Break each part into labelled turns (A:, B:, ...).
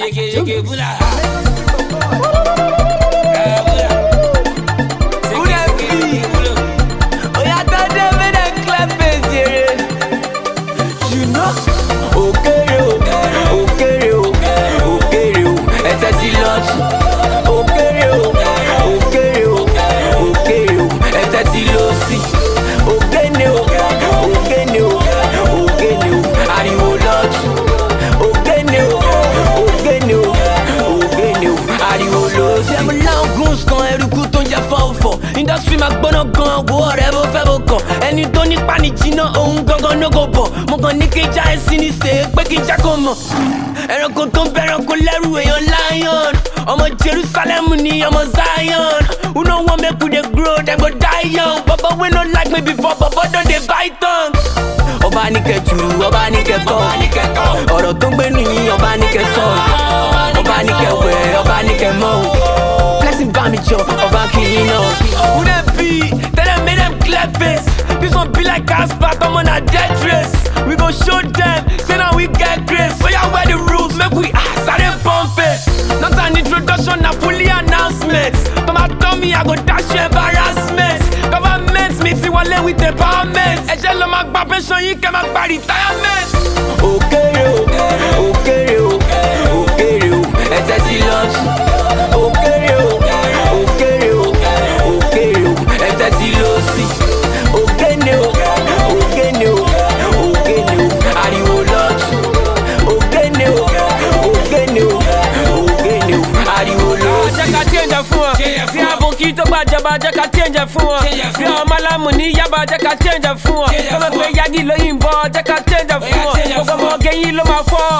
A: Industry ma gbọ́nà gan, wo ọ̀rẹ́ bó fẹ́ bó kàn. Ẹni tó nípa ní jìnnà, òun gangan ló go bọ̀. Mo kàn ní kí n já ẹsìn ní sèé pé kí n já kó mọ̀. Ẹranko tó ń bẹ̀ranko lẹ́rù èèyàn lion. Ọmọ Jerusalem ni ọmọ Zion. Who no wan make we dey grow, dem go die young. Baba wey no like me before, baba don dey bite tongue. Ọba ní kẹ́ jùrù, ọba ní kẹ́ kọ́. Ọ̀rọ̀ tó ń gbé nìyí, ọba ní kẹ́ sọ. Ọba ní kẹ́ wẹ̀, ọba ní kẹ́ mọ́. Blessing bá mi jọ, ọba kì í náà. Who dem be? Tell them make them clear face. This one be like Casper, come on a death race. We go show them, say now we get grace. So yeah, wear the rules, make we ask, I dey bump it. Not an introduction, na fully announcement. Come and tell me, I go dash you embarrassment. Government meeting wale with empowerment. Ẹ̀jẹ̀ ló máa gba pension yín, kẹ́ máa gba retirement. Òkèrè o, òkèrè o, òkèrè o, ẹ tẹ́tí lọ́tù. Òkèrè o, òkèrè o, òkèrè o, ẹ tẹ́tí lọ́sì. Òkèné o, òkèné o, òkèné o, ariwo lọ́tù. Òkèné o, òkèné o, òkèné o, ariwo lọ́sì. Jẹ́ ká change fún ọ. Fi àbòkí tó gbàjọba, jẹ́ ká change fún ọ. Fi ọmọ alámù ní Yaba, jẹ́ ká change fún ọ. Tọ́mọ pé Yagi lóyìnbó, jẹ́ ká change fún ọ. Gbogbo ọmọ gẹ́yìn ló máa fọ́.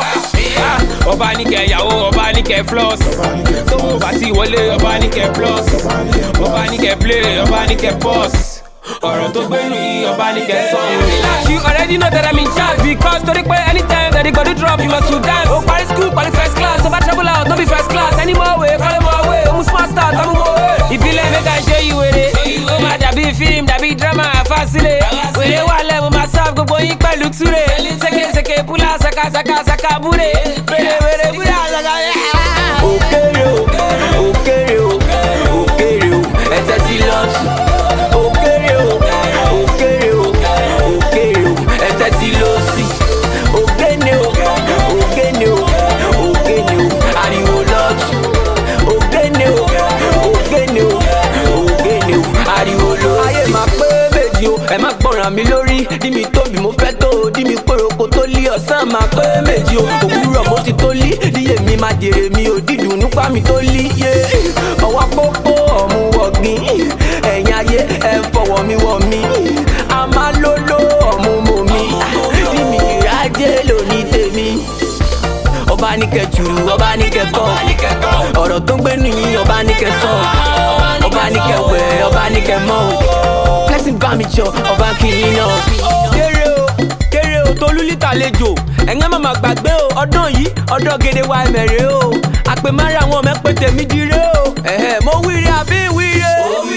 A: Ọba ní kẹ́ yàwó, ọba ní kẹ́ floss. Tówó bá ti wọlé, ọba ní kẹ́ plus. Ọba ní kẹ́ play, ọba ní kẹ́ pause. Ọ̀rọ̀ tó gbé nìyí, ọba ní kẹ́ sọ. You already know that I'm in charge because torí pé anytime that they go to drop, you must to dance. O parí school, parí first class, o bá travel out, no be first class. Any more way, call him more way, o mú smart start, o mú more way. Ìbílẹ̀ make I show you wèrè. Ó máa dàbí fíìmù, dàbí drama, fásilẹ̀. Wèrè wà lẹ́mu, máa serve gbogbo yín pẹ̀lú túrè. Sékèsékè púlà, sàkàsàkà búrè. Wèrè búrà lọ́gà. Òkèrè o, òkèrè o, òkèrè o, ẹ tẹ́tí lọ́tù. Òkèrè o, òkèrè o, òkèrè o, ẹ tẹ́tí lọ́sì. Òkèné o, òkèné o, òkèné o, ariwo lọ́tù. Òkèné o, òkèné o, òkèné o, ariwo lọ́sì. Ayé máa pé méjì o, ẹ má gbọ́ràn mi lórí. Dí mi tóbi mo fẹ́ tó o, dí mi pòròkò tó lé ọ̀sán máa pé méjì o. Òwúrọ̀ mo ti tó lí, díye mi máa jèrè mi ò dídùn nípa mi tó lí. Ọwọ́ pópó ọ̀mù wọ̀gbìn, ẹ̀yìn ayé ẹ̀ fọwọ́ mi wọ̀ mí. A máa lóló ọ̀mù mọ̀ mi, bí mi ìrájẹ́ lóní tèmi. Ọba ní kẹ́ jùrù, ọba ní kẹ́ kọ́. Ọ̀rọ̀ tó ń gbé nìyí, ọba ní kẹ́ sọ. Ọba ní kẹ́ wẹ̀, ọba ní kẹ́ mọ́. Blessing bá mi jọ, ọba kì í náà. Kéré o, Tolú lítà lejò. Ẹ̀yán màmá gbàgbé o, ọdún yìí, ọdún gèdè wa ẹ̀mẹ̀rẹ̀ o. Àpè mára àwọn ọmọ ẹ̀pẹ̀ tèmi dire o. Mo wíire àbí wíire.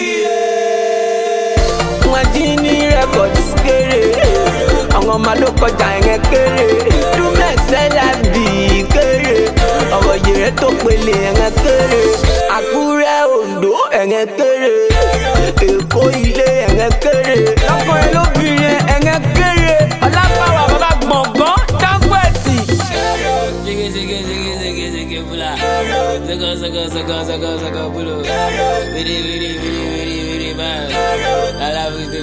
A: Wọ́n jí ní rẹ́kọ̀dì kéré. Àwọn ọmọ ló kọjá ẹ̀yẹn kéré. Dúmẹ̀sẹ̀ lábì kéré. Ọ̀rọ̀ yèrè tó pele ẹ̀yẹn kéré. Àkúrẹ́ Oǹdó ẹ̀yẹn kéré. Èkó ilé ẹ̀yẹn kéré. Lọ́kùnrin lóbìnrin ẹ̀yẹn kéré. Ọlápàwà bàbá gbọ̀ngàn Dáńgbẹ̀tì. Zaka pulo. Viri man. I love it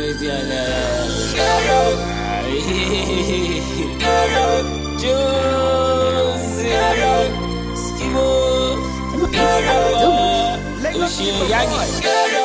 A: Juicy. Skimo. Yagi.